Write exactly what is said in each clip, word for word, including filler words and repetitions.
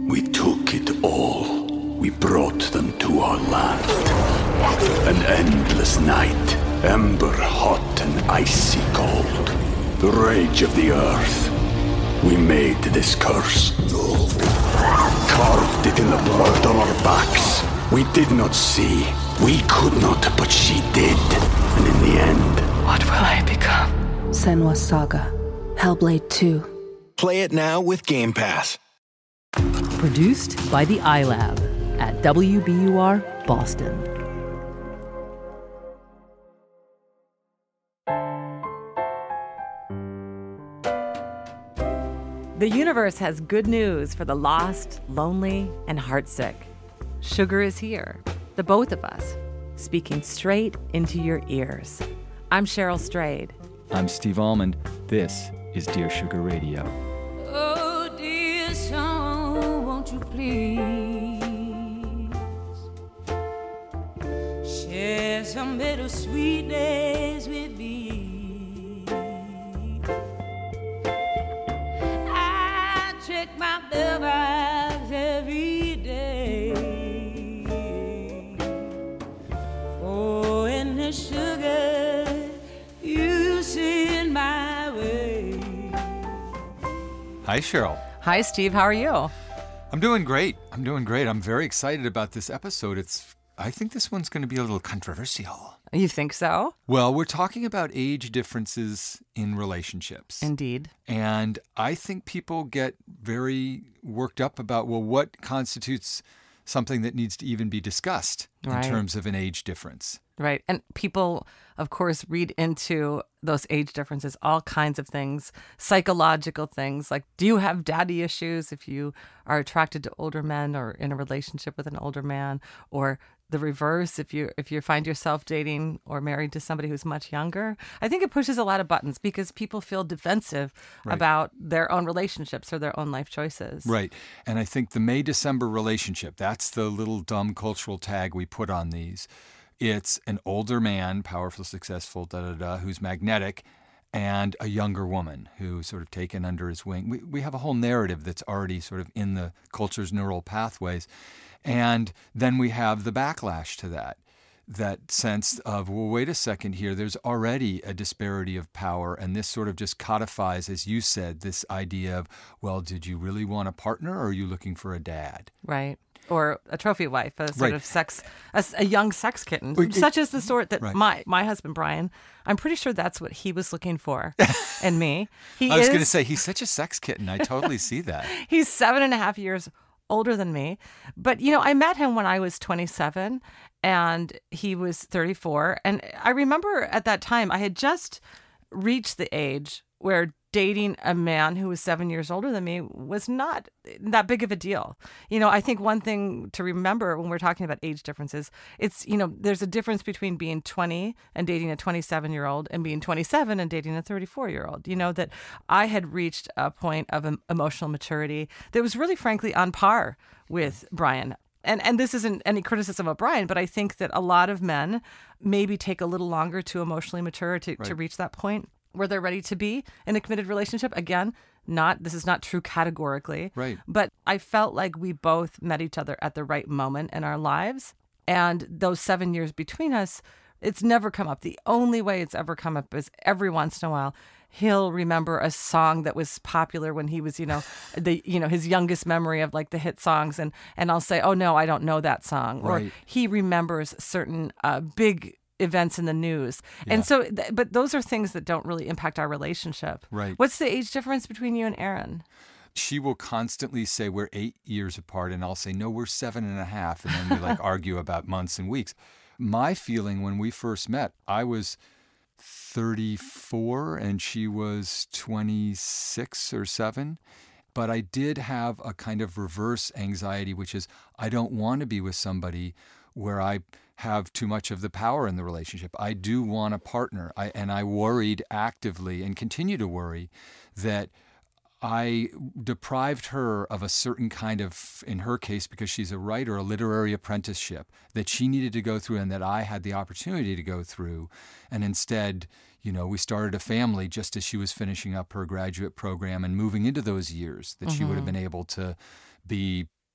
We took it all. We brought them to our land. An endless night, ember hot and icy cold. The rage of the earth. We made this curse. Carved it in the blood on our backs. We did not see. We could not, but she did. And in the end... What will I become? Senua's Saga. Hellblade two. Play it now with Game Pass. Produced by the iLab at W B U R Boston. The universe has good news for the lost, lonely, and heartsick. Sugar is here, the both of us, speaking straight into your ears. I'm Cheryl Strayed. I'm Steve Almond. This is Dear Sugar Radio. Oh, dear song, won't you please share some bittersweet days with me? I check my mailbox every day for any sugar you send my way. Hi, Cheryl. Hi, Steve. How are you? I'm doing great. I'm doing great. I'm very excited about this episode. It's. I think this one's going to be a little controversial. You think so? Well, we're talking about age differences in relationships. Indeed. And I think people get very worked up about, well, what constitutes something that needs to even be discussed Right. in terms of an age difference. Right. And people, of course, read into those age differences all kinds of things, psychological things like, do you have daddy issues if you are attracted to older men or in a relationship with an older man? Or the reverse, if you if you find yourself dating or married to somebody who's much younger? I think it pushes a lot of buttons because people feel defensive Right. about their own relationships or their own life choices. Right. And I think the May-December relationship, that's the little dumb cultural tag we put on these. It's an older man, powerful, successful, da da da, who's magnetic, and a younger woman who's sort of taken under his wing. We we have a whole narrative that's already sort of in the culture's neural pathways. And then we have the backlash to that, that sense of, well, wait a second here, there's already a disparity of power, and this sort of just codifies, as you said, this idea of, well, did you really want a partner, or are you looking for a dad? Right. Or a trophy wife, a sort Right. of sex, a, s- a young sex kitten, Well, it- such as the sort that Right. my, my husband, Brian, I'm pretty sure that's what he was looking for in me. He I was is, going to say, he's such a sex kitten. I totally see that. he's seven and a half years older than me. But, you know, I met him when I was twenty-seven and he was thirty-four. And I remember at that time, I had just reached the age where dating a man who was seven years older than me was not that big of a deal. You know, I think one thing to remember when we're talking about age differences, it's, you know, there's a difference between being twenty and dating a twenty-seven-year-old and being twenty-seven and dating a thirty-four-year-old. You know, that I had reached a point of em- emotional maturity that was really, frankly, on par with Brian. And and this isn't any criticism of Brian, but I think that a lot of men maybe take a little longer to emotionally mature to, to Right. reach that point where they're ready to be in a committed relationship. Again, not this is not true categorically. Right. But I felt like we both met each other at the right moment in our lives. And those seven years between us, it's never come up. The only way it's ever come up is every once in a while he'll remember a song that was popular when he was, you know, the you know, his youngest memory of like the hit songs, and and I'll say, "Oh no, I don't know that song." Right. Or he remembers certain uh, big events in the news. Yeah. And so th- but those are things that don't really impact our relationship. Right. What's the age difference between you and Aaron? She will constantly say we're eight years apart, and I'll say, no, we're seven and a half. And then we like argue about months and weeks. My feeling when we first met, I was thirty-four and she was twenty-six or seven. But I did have a kind of reverse anxiety, which is I don't want to be with somebody where I have too much of the power in the relationship. I do want a partner. I, and I worried actively and continue to worry that I deprived her of a certain kind of, in her case, because she's a writer, a literary apprenticeship that she needed to go through and that I had the opportunity to go through. And instead, you know, we started a family just as she was finishing up her graduate program and moving into those years that mm-hmm. she would have been able to be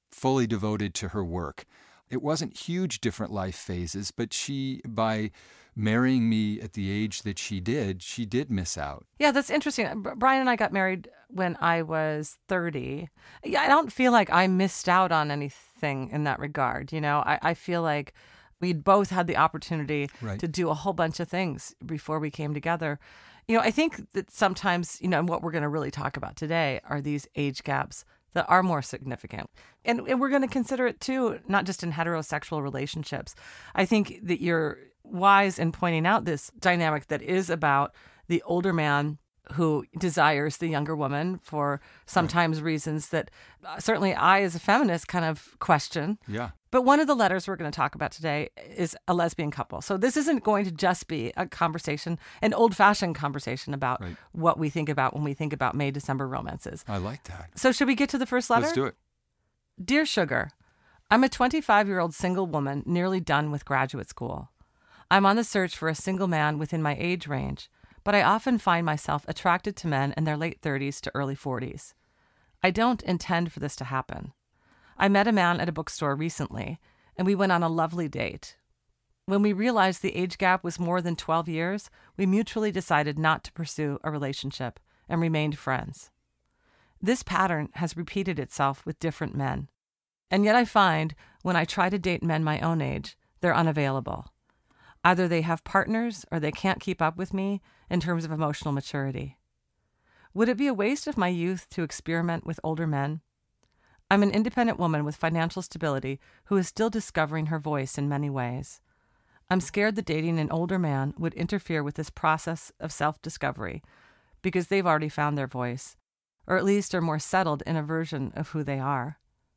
fully devoted to her work. It wasn't huge different life phases, but she, by marrying me at the age that she did, she did miss out. Yeah, that's interesting. B- Brian and I got married when I was thirty. Yeah, I don't feel like I missed out on anything in that regard. You know, I, I feel like we'd both had the opportunity Right. to do a whole bunch of things before we came together. You know, I think that sometimes, you know, and what we're going to really talk about today are these age gaps that are more significant. And, and we're going to consider it too, not just in heterosexual relationships. I think that you're wise in pointing out this dynamic that is about the older man who desires the younger woman for sometimes right. reasons that uh, certainly I, as a feminist, kind of question. Yeah. But one of the letters we're going to talk about today is a lesbian couple. So this isn't going to just be a conversation, an old-fashioned conversation about right. what we think about when we think about May-December romances. I like that. So should we get to the first letter? Let's do it. Dear Sugar, I'm a twenty-five-year-old single woman nearly done with graduate school. I'm on the search for a single man within my age range, but I often find myself attracted to men in their late thirties to early forties. I don't intend for this to happen. I met a man at a bookstore recently, and we went on a lovely date. When we realized the age gap was more than twelve years, we mutually decided not to pursue a relationship and remained friends. This pattern has repeated itself with different men, and yet I find when I try to date men my own age, they're unavailable. Either they have partners or they can't keep up with me in terms of emotional maturity. Would it be a waste of my youth to experiment with older men? I'm an independent woman with financial stability who is still discovering her voice in many ways. I'm scared that dating an older man would interfere with this process of self-discovery because they've already found their voice, or at least are more settled in a version of who they are.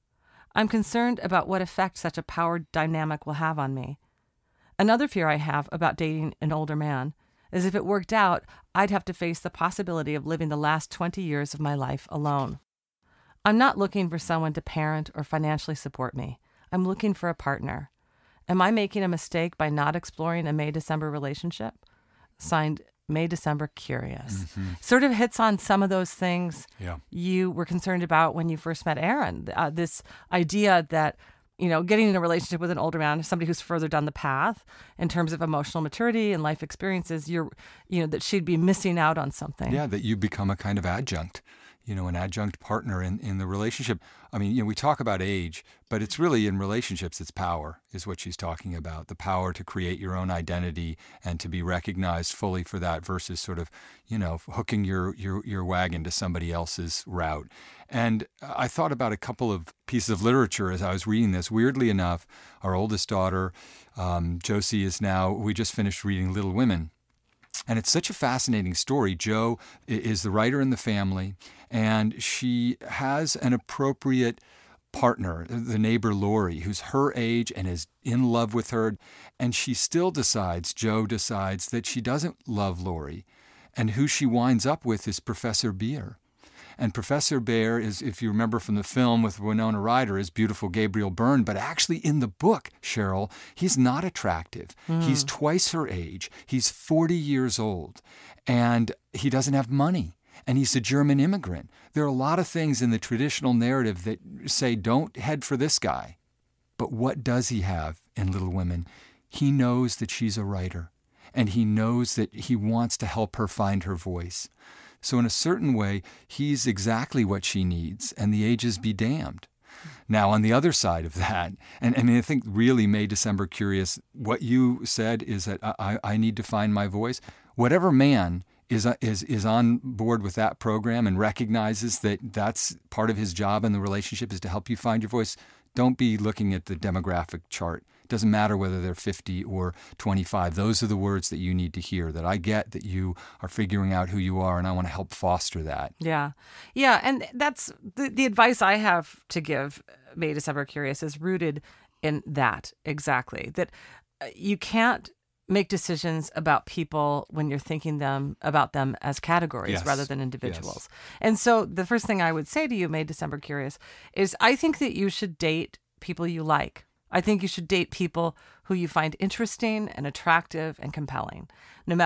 I'm concerned about what effect such a power dynamic will have on me. Another fear I have about dating an older man is if it worked out, I'd have to face the possibility of living the last twenty years of my life alone. I'm not looking for someone to parent or financially support me. I'm looking for a partner. Am I making a mistake by not exploring a May-December relationship? Signed, May-December Curious. Mm-hmm. Sort of hits on some of those things yeah. you were concerned about when you first met Aaron. Uh, this idea that, you know, getting in a relationship with an older man, somebody who's further down the path in terms of emotional maturity and life experiences, you're, you know, that she'd be missing out on something. Yeah, that you become a kind of adjunct. You know, an adjunct partner in, in the relationship. I mean, you know, we talk about age, but it's really in relationships, it's power is what she's talking about. The power to create your own identity and to be recognized fully for that versus sort of, you know, hooking your, your, your wagon to somebody else's route. And I thought about a couple of pieces of literature as I was reading this. Weirdly enough, our oldest daughter, um, Josie, is now, we just finished reading Little Women. And it's such a fascinating story. Jo is the writer in the family, and she has an appropriate partner, the neighbor Lori, who's her age and is in love with her. And she still decides, Jo decides, that she doesn't love Lori. And who she winds up with is Professor Beer. And Professor Bear is, if you remember from the film with Winona Ryder, is beautiful Gabriel Byrne. But actually in the book, Cheryl, he's not attractive. Mm. He's twice her age. He's forty years old. And he doesn't have money. And he's a German immigrant. There are a lot of things in the traditional narrative that say, don't head for this guy. But what does he have in Little Women? He knows that she's a writer. And he knows that he wants to help her find her voice. So in a certain way, he's exactly what she needs, and the ages be damned. Now, on the other side of that, and, and I think really May-December Curious, what you said is that I, I need to find my voice. Whatever man is, is, is on board with that program and recognizes that that's part of his job in the relationship is to help you find your voice, don't be looking at the demographic chart. It doesn't matter whether they're fifty or twenty-five. Those are the words that you need to hear, that I get that you are figuring out who you are, and I want to help foster that. Yeah. Yeah, and that's the, the advice I have to give May-December Curious is rooted in that, exactly. That you can't make decisions about people when you're thinking them about them as categories yes. rather than individuals. Yes. And so the first thing I would say to you, May-December Curious, is I think that you should date people you like. I think you should date people who you find interesting and attractive and compelling, no matter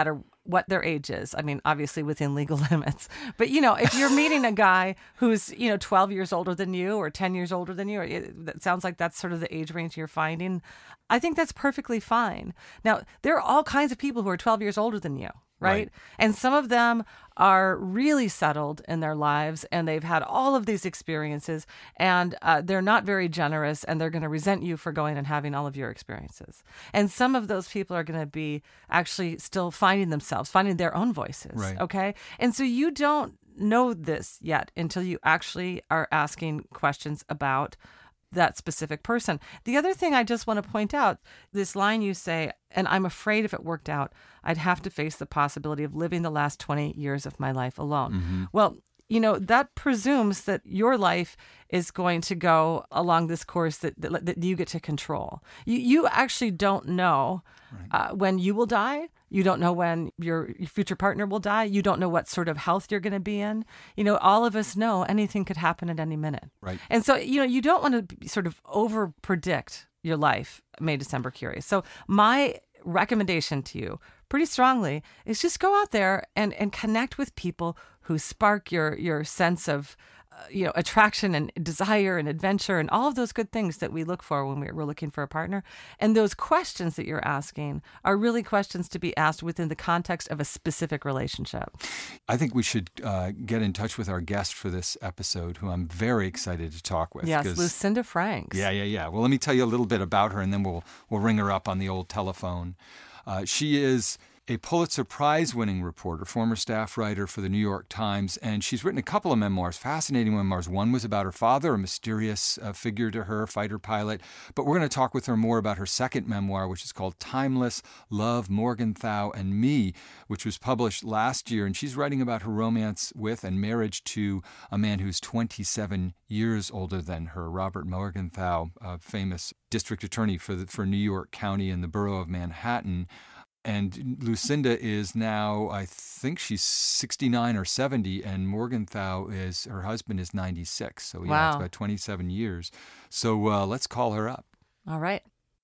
what their age is. I mean, obviously within legal limits. But, you know, if you're meeting a guy who's, you know, twelve years older than you or ten years older than you, or it, that sounds like that's sort of the age range you're finding, I think that's perfectly fine. Now, there are all kinds of people who are twelve years older than you. Right? right? And some of them are really settled in their lives and they've had all of these experiences and uh, they're not very generous and they're going to resent you for going and having all of your experiences. And some of those people are going to be actually still finding themselves, finding their own voices. Right. Okay. And so you don't know this yet until you actually are asking questions about that specific person. The other thing I just want to point out, this line you say, and I'm afraid if it worked out, I'd have to face the possibility of living the last twenty years of my life alone. Mm-hmm. Well, you know, that presumes that your life is going to go along this course that, that, that you get to control. You, you actually don't know right. uh, when you will die. You don't know when your, your future partner will die. You don't know what sort of health you're going to be in. You know, all of us know anything could happen at any minute. Right. And so, you know, you don't want to sort of over predict your life, May, December curious. So my recommendation to you pretty strongly is just go out there and, and connect with people who spark your, your sense of uh, you know, attraction and desire and adventure and all of those good things that we look for when we're looking for a partner. And those questions that you're asking are really questions to be asked within the context of a specific relationship. I think we should uh, get in touch with our guest for this episode, who I'm very excited to talk with. Yes, Lucinda Franks. Yeah, yeah, yeah. Well, let me tell you a little bit about her, and then we'll we'll ring her up on the old telephone. Uh, she is a Pulitzer Prize-winning reporter, former staff writer for the New York Times, and she's written a couple of memoirs, fascinating memoirs. One was about her father, a mysterious uh, figure to her, fighter pilot. But we're going to talk with her more about her second memoir, which is called Timeless: Love, Morgenthau, and Me, which was published last year. And she's writing about her romance with and marriage to a man who's twenty-seven years older than her, Robert Morgenthau, a famous district attorney for the, for New York County and the borough of Manhattan. And Lucinda is now, I think she's sixty-nine or seventy, and Morgenthau is, her husband is ninety-six. So yeah, wow. It's about twenty-seven years. So uh, let's call her up. All right.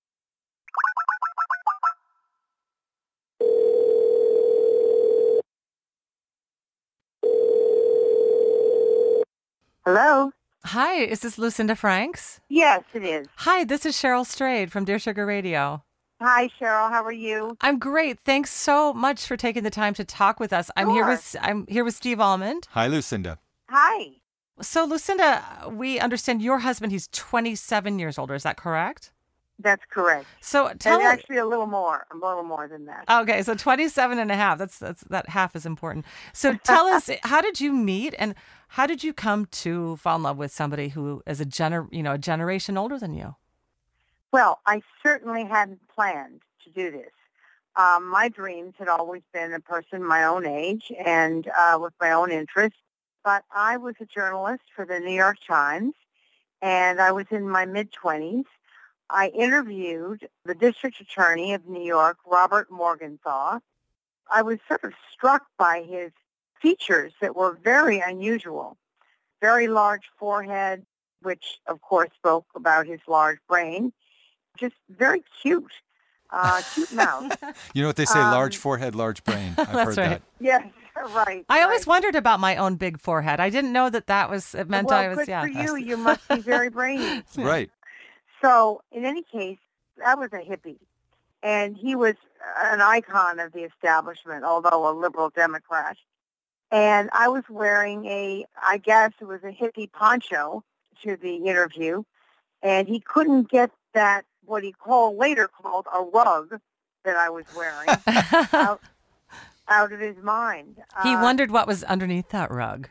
Hello? Hi, is this Lucinda Franks? Yes, it is. Hi, this is Cheryl Strayed from Dear Sugar Radio. Hi, Cheryl. How are you? I'm great. Thanks so much for taking the time to talk with us. I'm sure. here with I'm here with Steve Almond. Hi, Lucinda. Hi. So, Lucinda, we understand your husband, he's twenty-seven years older. Is that correct? That's correct. So tell and us. Actually, a little more. A little more than that. Okay, so twenty-seven and a half. That's that's that half is important. So tell us, how did you meet, and how did you come to fall in love with somebody who is a gener you know a generation older than you? Well, I certainly hadn't planned to do this. Um, my dreams had always been a person my own age and uh, with my own interests. But I was a journalist for the New York Times, and I was in my mid-twenties. I interviewed the district attorney of New York, Robert Morgenthau. I was sort of struck by his features that were very unusual. Very large forehead, which, of course, spoke about his large brain. Just very cute, uh, cute mouth. You know what they say, um, large forehead, large brain. I've That's heard right. that. Yes, right. I right. always wondered about my own big forehead. I didn't know that that was, it meant well, I was, good yeah. for you. You must be very brainy. Right. So, in any case, I was a hippie, and he was an icon of the establishment, although a liberal Democrat. And I was wearing a, I guess it was a hippie poncho to the interview, and he couldn't get that, what he called, later called a rug that I was wearing out, out of his mind. He Uh, wondered what was underneath that rug.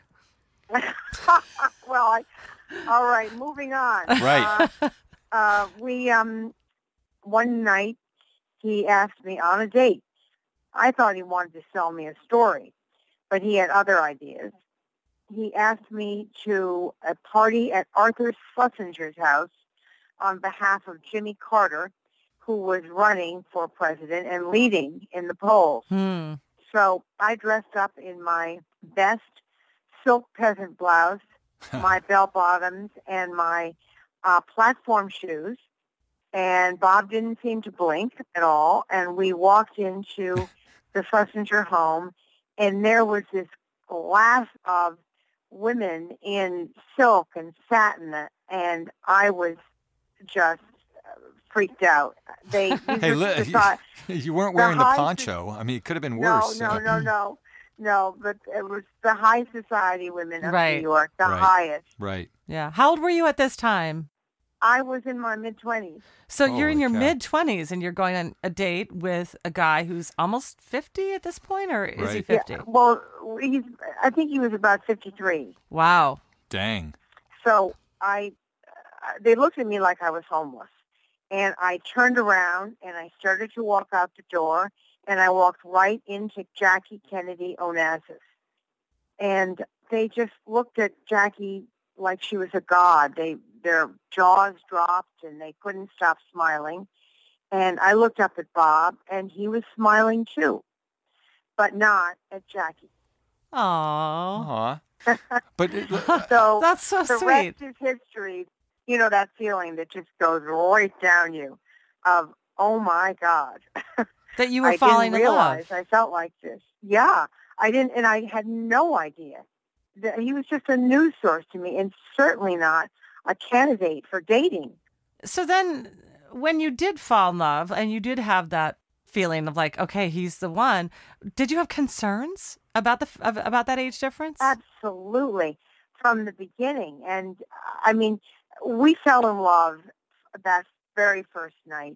well, I, all right, moving on. Right. Uh, uh, we, um, one night, he asked me on a date. I thought he wanted to sell me a story, but he had other ideas. He asked me to a party at Arthur Schlesinger's house on behalf of Jimmy Carter, who was running for president and leading in the polls. Hmm. So I dressed up in my best silk peasant blouse, my bell-bottoms, and my uh, platform shoes. And Bob didn't seem to blink at all. And we walked into the Schlesinger home, and there was this glass of women in silk and satin, and I was just freaked out. They these Hey, were Li- the thought- you, you weren't the wearing the high poncho. I mean, it could have been No, worse. no, no, no, no. But it was the high society women of Right. New York, the Right. highest. Right. Yeah. How old were you at this time? I was in my mid-twenties. So you're in Holy your cow. mid-twenties and you're going on a date with a guy who's almost fifty at this point, or is he Right. fifty? Yeah, well, he's, I think he was about fifty-three. Wow. Dang. So I, uh, they looked at me like I was homeless. And I turned around and I started to walk out the door, and I walked right into Jackie Kennedy Onassis. And they just looked at Jackie like she was a god. They Their jaws dropped and they couldn't stop smiling. And I looked up at Bob, and he was smiling too, but not at Jackie. Aww. Aw. But it, So That's so the sweet. rest is history. You know, that feeling that just goes right down you of, oh, my God. That you were I falling didn't in realize love. I felt like this. Yeah, I didn't, and I had no idea. That he was just a news source to me, and certainly not a candidate for dating. So then when you did fall in love and you did have that feeling of like, okay, he's the one, did you have concerns about the of, about that age difference? Absolutely, from the beginning. And I mean, we fell in love that very first night,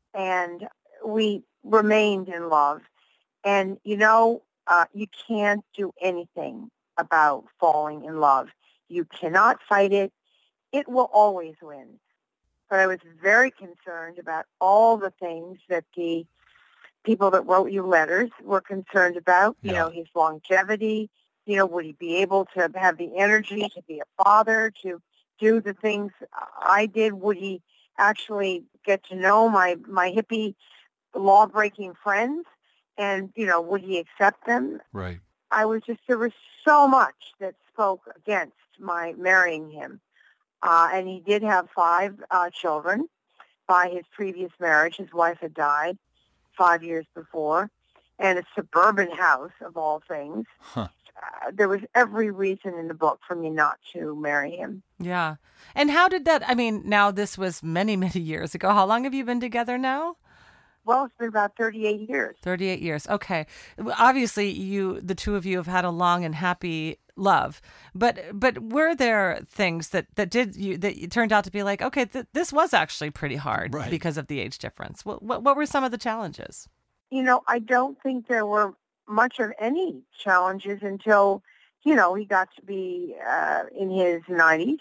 and we remained in love. And, you know, uh, you can't do anything about falling in love. You cannot fight it. It will always win. But I was very concerned about all the things that the people that wrote you letters were concerned about. You Yeah. know, his longevity. You know, would he be able to have the energy to be a father, to do the things I did? Would he actually get to know my, my hippie law-breaking friends? And, you know, would he accept them? right. I was just, there was so much that spoke against my marrying him. Uh, and he did have five uh, children by his previous marriage. His wife had died five years before, and a suburban house of all things. Huh. Uh, there was every reason in the book for me not to marry him. Yeah. And how did that, I mean, now this was many, many years ago. How long have you been together now? Well, it's been about thirty-eight years. thirty-eight years. Okay. Obviously, you, the two of you have had a long and happy love, but but were there things that, that did you, that it turned out to be like, okay, th- this was actually pretty hard Right. because of the age difference? What, what, what were some of the challenges? You know, I don't think there were much of any challenges until, you know, he got to be uh, in his nineties,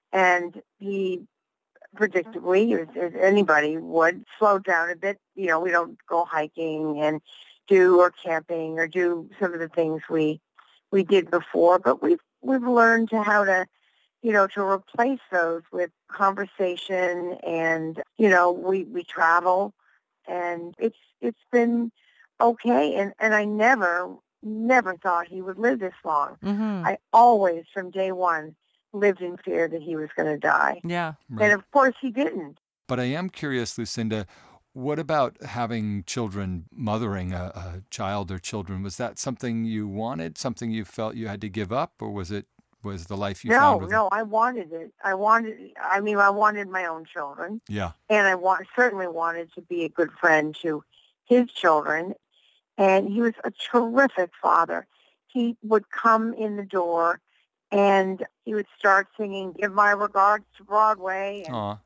and he predictably, as, as anybody would, slow down a bit. You know, we don't go hiking and do or camping or do some of the things we we did before, but we've we've learned to how to, you know, to replace those with conversation, and you know, we we travel, and it's it's been okay. And and I never never thought he would live this long. Mm-hmm. I always, from day one, lived in fear that he was going to die. Yeah. Right. And of course he didn't. But I am curious, Lucinda, what about having children, mothering a, a child or children? Was that something you wanted, something you felt you had to give up, or was it was the life you No, found with no, I wanted it. I wanted, I mean, I wanted my own children. it? Yeah. And I want, certainly wanted to be a good friend to his children. And he was a terrific father. He would come in the door and he would start singing "Give My Regards to Broadway," and, Aw.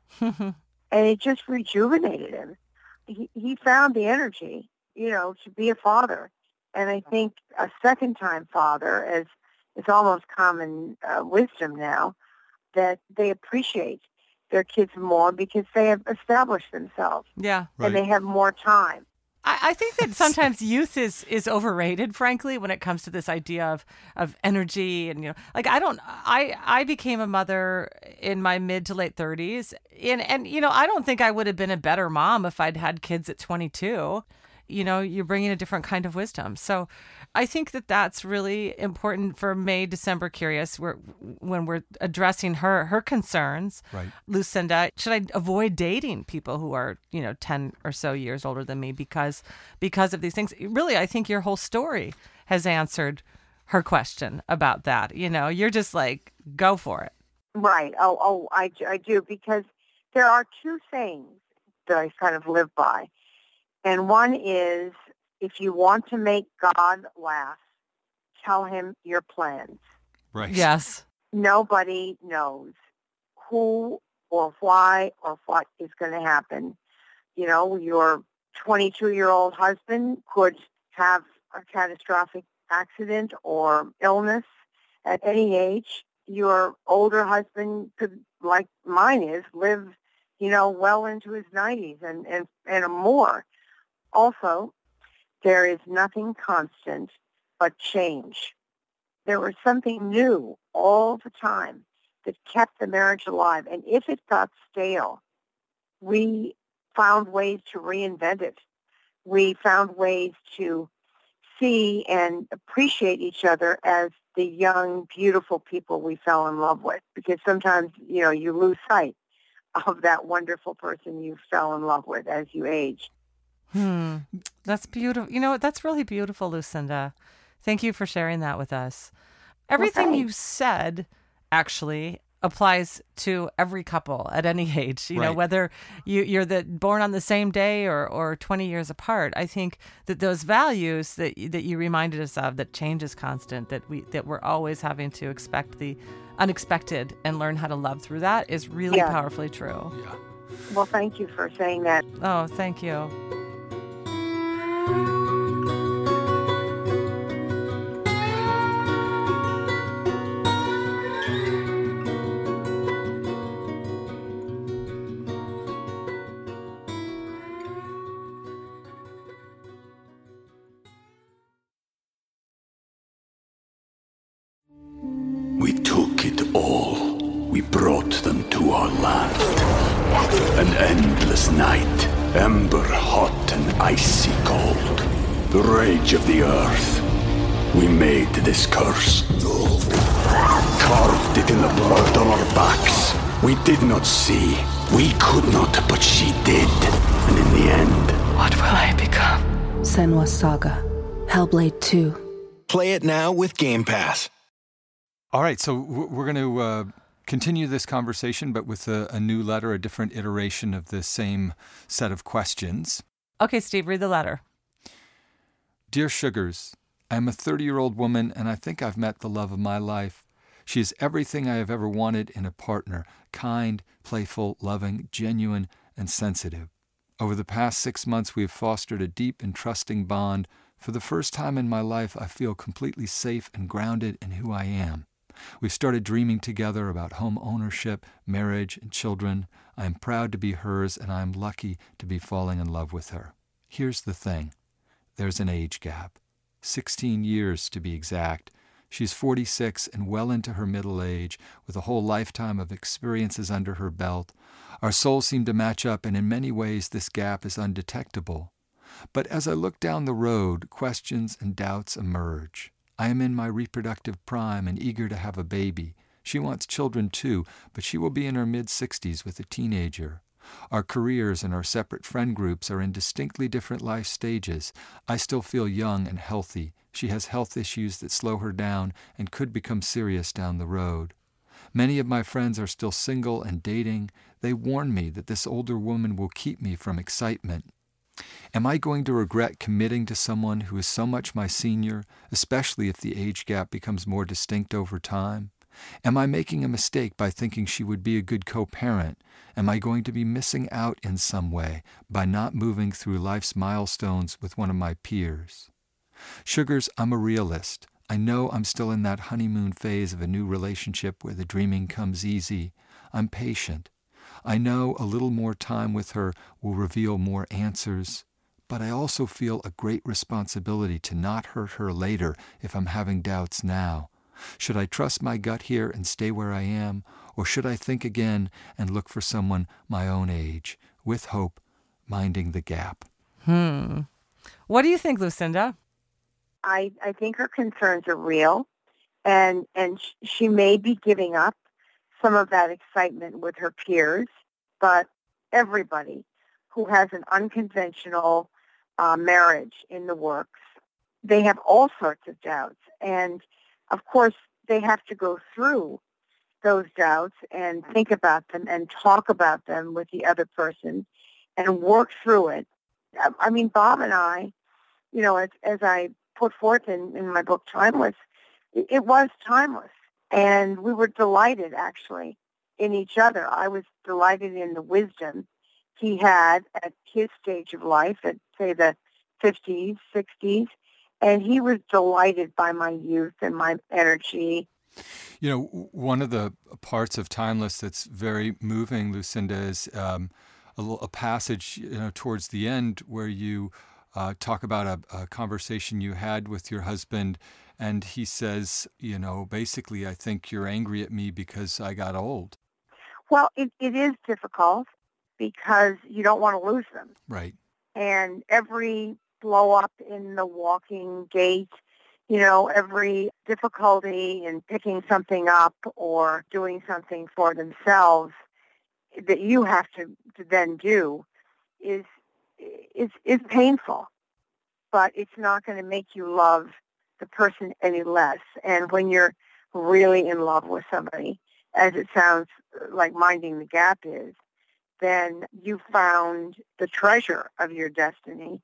and it just rejuvenated him. He, he found the energy, you know, to be a father. And I think a second-time father, as it's almost common uh, wisdom now, that they appreciate their kids more because they have established themselves Yeah. Right. and they have more time. I, I think that sometimes youth is is overrated, frankly, when it comes to this idea of, of energy and, you know, like I don't, I, I became a mother in my mid to late thirties, and, and, you know, I don't think I would have been a better mom if I'd had kids at twenty-two. you know, you're bringing a different kind of wisdom. So I think that that's really important for May December Curious, where, when we're addressing her her concerns. Right. Lucinda, should I avoid dating people who are, you know, ten or so years older than me because because of these things? Really, I think your whole story has answered her question about that. You know, you're just like, go for it. Right. Oh, oh, I, I do, because there are two things that I kind of live by. And one is, if you want to make God laugh, tell him your plans. Right. Yes. Nobody knows who or why or what is going to happen. You know, your twenty-two-year-old husband could have a catastrophic accident or illness at any age. Your older husband could, like mine is, live, you know, well into his nineties and, and, and more. Also, there is nothing constant but change. There was something new all the time that kept the marriage alive. And if it got stale, we found ways to reinvent it. We found ways to see and appreciate each other as the young, beautiful people we fell in love with. Because sometimes, you know, you lose sight of that wonderful person you fell in love with as you age. Hmm. That's beautiful. You know what? That's really beautiful, Lucinda. Thank you for sharing that with us. Everything Okay. you said actually applies to every couple at any age, you know, Right. whether you, you're the, born on the same day or, or twenty years apart. I think that those values that that you reminded us of, that change is constant, that we that we're always having to expect the unexpected and learn how to love through that, is really Yeah. powerfully true. Yeah. Well, thank you for saying that. Oh, thank you. We took it all. We brought them to our land. An endless night, ember hot and icy cold. The rage of the earth. We made this curse. Carved it in the blood on our backs. We did not see. We could not, but she did. And in the end, What will I become? Senua's Saga. Hellblade two. Play it now with Game Pass. All right, so w- we're going to uh, continue this conversation, but with a, a new letter, a different iteration of the same set of questions. Okay, Steve, read the letter. Dear Sugars, I am a thirty-year-old woman, and I think I've met the love of my life. She is everything I have ever wanted in a partner: kind, playful, loving, genuine, and sensitive. Over the past six months, we have fostered a deep and trusting bond. For the first time in my life, I feel completely safe and grounded in who I am. We've started dreaming together about home ownership, marriage, and children. I am proud to be hers, and I am lucky to be falling in love with her. Here's the thing. There's an age gap. Sixteen years, to be exact. She's forty-six and well into her middle age, with a whole lifetime of experiences under her belt. Our souls seem to match up, and in many ways this gap is undetectable. But as I look down the road, questions and doubts emerge. I am in my reproductive prime and eager to have a baby. She wants children too, but she will be in her mid-sixties with a teenager. Our careers and our separate friend groups are in distinctly different life stages. I still feel young and healthy. She has health issues that slow her down and could become serious down the road. Many of my friends are still single and dating. They warn me that this older woman will keep me from excitement. Am I going to regret committing to someone who is so much my senior, especially if the age gap becomes more distinct over time? Am I making a mistake by thinking she would be a good co-parent? Am I going to be missing out in some way by not moving through life's milestones with one of my peers? Sugars, I'm a realist. I know I'm still in that honeymoon phase of a new relationship where the dreaming comes easy. I'm patient. I know a little more time with her will reveal more answers, but I also feel a great responsibility to not hurt her later if I'm having doubts now. Should I trust my gut here and stay where I am, or should I think again and look for someone my own age, with hope, minding the gap? Hmm. What do you think, Lucinda? I, I think her concerns are real, and and sh- she may be giving up some of that excitement with her peers, but everybody who has an unconventional uh, marriage in the works, they have all sorts of doubts. And, of course, they have to go through those doubts and think about them and talk about them with the other person and work through it. I mean, Bob and I, you know, as, as I put forth in, in my book, Timeless, it, it was timeless. And we were delighted, actually, in each other. I was delighted in the wisdom he had at his stage of life, at, say, the fifties, sixties. And he was delighted by my youth and my energy. You know, one of the parts of Timeless that's very moving, Lucinda, is um, a, little, a passage, you know, towards the end where you uh, talk about a, a conversation you had with your husband, and he says, you know, basically, I think you're angry at me because I got old. Well, it, it is difficult because you don't want to lose them. Right. And every blow up in the walking gait, you know, every difficulty in picking something up or doing something for themselves that you have to, to then do is, is, is painful. But it's not going to make you love the person any less. And when you're really in love with somebody, as it sounds like Minding the Gap is, then you found the treasure of your destiny,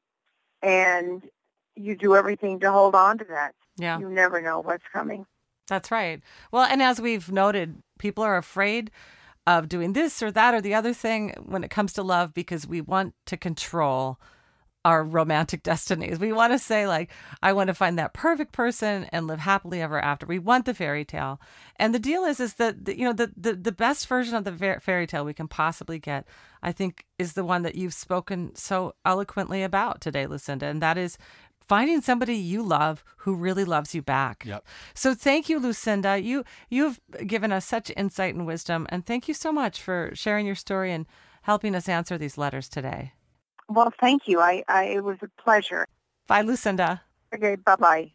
and you do everything to hold on to that. Yeah. You never know what's coming. That's right. Well, and as we've noted, people are afraid of doing this or that or the other thing when it comes to love because we want to control our romantic destinies. We want to say, like, I want to find that perfect person and live happily ever after. We want the fairy tale. And the deal is, is that, the, you know, the, the, the best version of the fairy tale we can possibly get, I think, is the one that you've spoken so eloquently about today, Lucinda. And that is finding somebody you love who really loves you back. Yep. So thank you, Lucinda. You, you've given us such insight and wisdom. And thank you so much for sharing your story and helping us answer these letters today. Well, thank you. I, I it was a pleasure. Bye, Lucinda. Okay, bye-bye.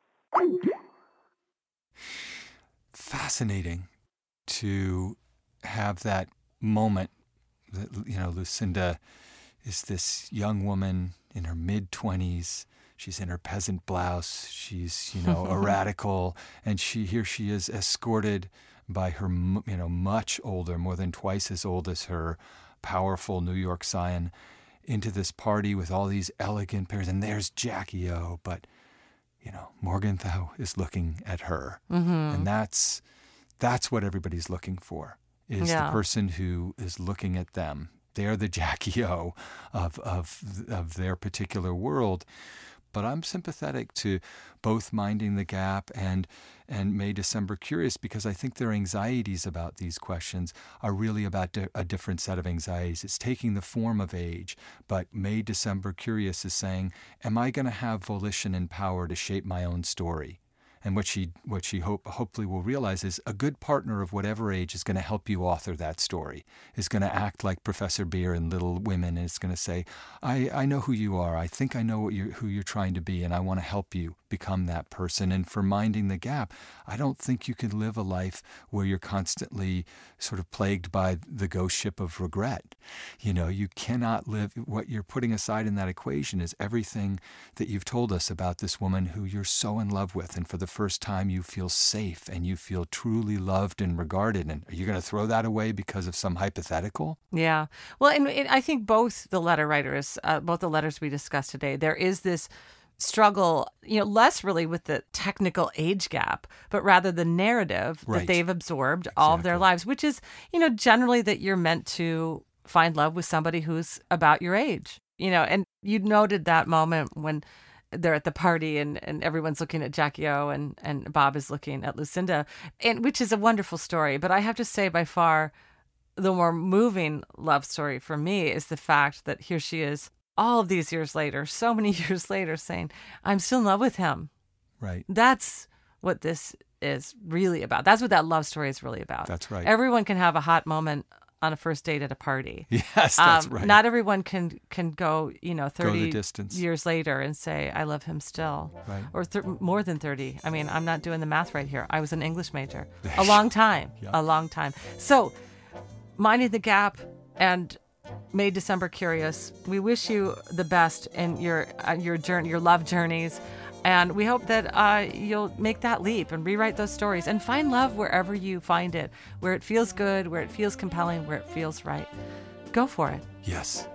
Fascinating to have that moment that, you know, Lucinda is this young woman in her mid-twenties. She's in her peasant blouse. She's, you know, a radical. And she here she is escorted by her, you know, much older, more than twice as old as her, powerful New York scion, into this party with all these elegant pairs, and there's Jackie O, but, you know, Morgenthau is looking at her. Mm-hmm. And that's that's what everybody's looking for, is yeah. the person who is looking at them. They're the Jackie O of, of, of their particular world. But I'm sympathetic to both Minding the Gap and and May December Curious, because I think their anxieties about these questions are really about di- a different set of anxieties. It's taking the form of age, but May December Curious is saying, am I going to have volition and power to shape my own story? And what she what she hope hopefully will realize is a good partner of whatever age is going to help you author that story, is going to act like Professor Beer in Little Women, and it's going to say, I, I know who you are. I think I know what you who you're trying to be, and I want to help you become that person. And for Minding the Gap, I don't think you can live a life where you're constantly sort of plagued by the ghost ship of regret. You know, you cannot live, what you're putting aside in that equation is everything that you've told us about this woman who you're so in love with, and for the first time you feel safe and you feel truly loved and regarded. And are you going to throw that away because of some hypothetical? Yeah. Well, and it, I think both the letter writers, uh, both the letters we discussed today, there is this struggle, you know, less really with the technical age gap, but rather the narrative right. that they've absorbed exactly. all of their lives, which is, you know, generally that you're meant to find love with somebody who's about your age, you know, and you noted that moment when they're at the party and, and everyone's looking at Jackie O and, and Bob is looking at Lucinda, and which is a wonderful story. But I have to say, by far, the more moving love story for me is the fact that here she is all of these years later, so many years later, saying, I'm still in love with him. Right. That's what this is really about. That's what that love story is really about. That's right. Everyone can have a hot moment on a first date at a party. Yes, that's um, right. Not everyone can can go, you know, Go the thirty distance. years later and say, I love him still. Right. Or th- more than thirty. I mean, I'm not doing the math right here. I was an English major. A long time. Yeah. A long time. So, Minding the Gap and Made December Curious, we wish you the best in your uh, your journey, your love journeys. And we hope that uh, you'll make that leap and rewrite those stories and find love wherever you find it, where it feels good, where it feels compelling, where it feels right. Go for it. Yes.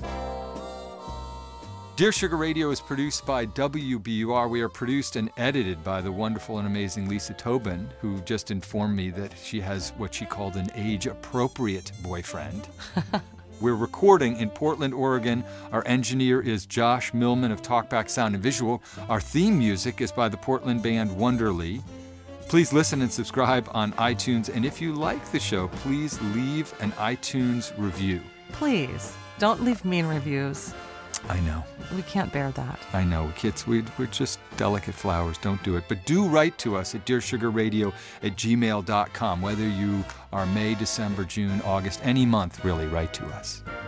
Dear Sugar Radio is produced by W B U R. We are produced and edited by the wonderful and amazing Lisa Tobin, who just informed me that she has what she called an age-appropriate boyfriend. We're recording in Portland, Oregon. Our engineer is Josh Millman of Talkback Sound and Visual. Our theme music is by the Portland band Wonderly. Please listen and subscribe on iTunes. And if you like the show, please leave an iTunes review. Please, don't leave mean reviews. I know. We can't bear that. I know. Kids, we, we're just delicate flowers. Don't do it. But do write to us at dear sugar radio at gmail dot com. Whether you are May, December, June, August, any month, really, write to us.